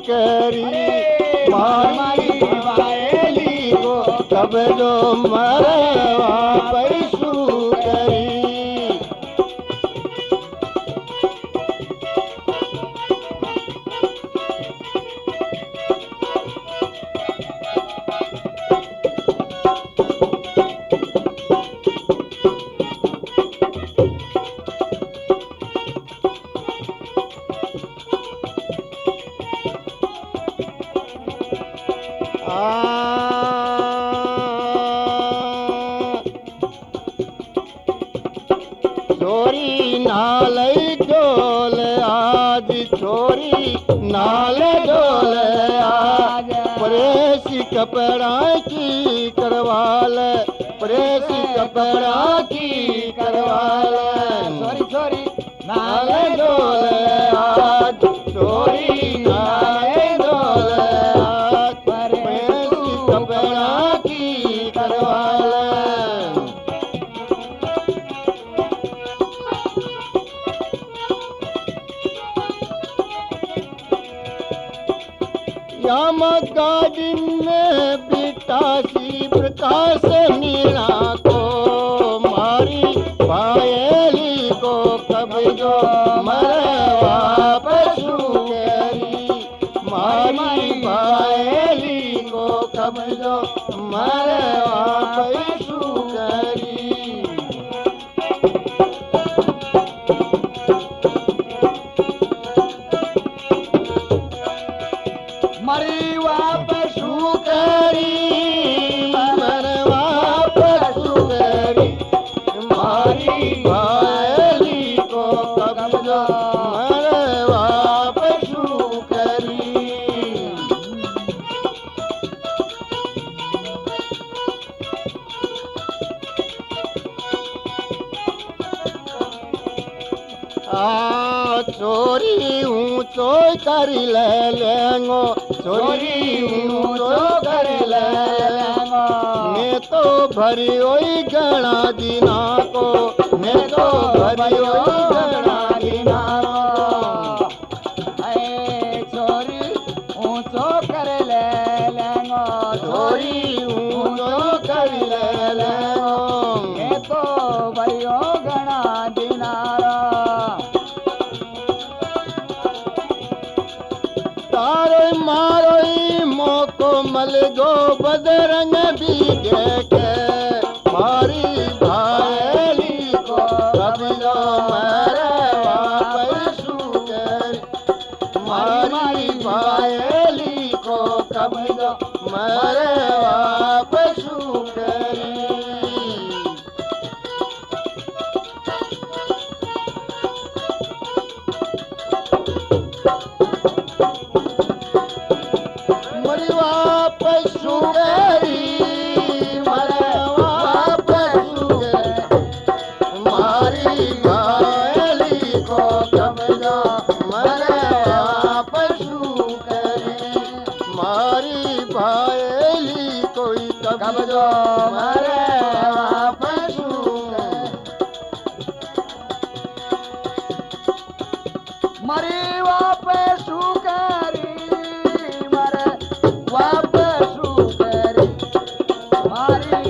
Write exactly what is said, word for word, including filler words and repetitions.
करी मारी भायली को कबजो मरवा पैसू करी छोरी नाले डोल आज छोरी नाले डोल आज प्रेसी कपड़ा की करवाल प्रेसी कपड़ा की करवाल छोरी छोरी नाले डोल आज छोरी नाले डोल आज प्रेसी कपड़ा की करवाल श्याम गाड़ी में बिटासी प्रकाश मीणा को मारी पायली को कबजो मरवा पशु करी मारी पायली को कबजो मरवा पशु करी मरी वापसू करी मरवा पशु करी मारी भायली को कबजो मरवा पशु करी आ चोरी ऊंचो करी ले लेंगो चोरी ऊंचो करी ले लेंगो मैं तो भरी हुई गणा दिना को मैं तो भरी हुई गणा दिना को ऐ चोरी ऊंचो कर ले लेंगो चोरी ऊंचो कर ले लेंगो मैं तो भरी हो गणा दिना तारे मारोई मोको मल गो बदरंग बीजे के मारी भायली को कबजो मरवा पैसू करी मारी भायली को कबजो मरवा पैसू करी पशु करी मरवा पशु मारी भायली को कबजो मरवा पशु करी मारी भायली कोई कबजो मरवा पशु मरी वापसू करी वापसू करी मारी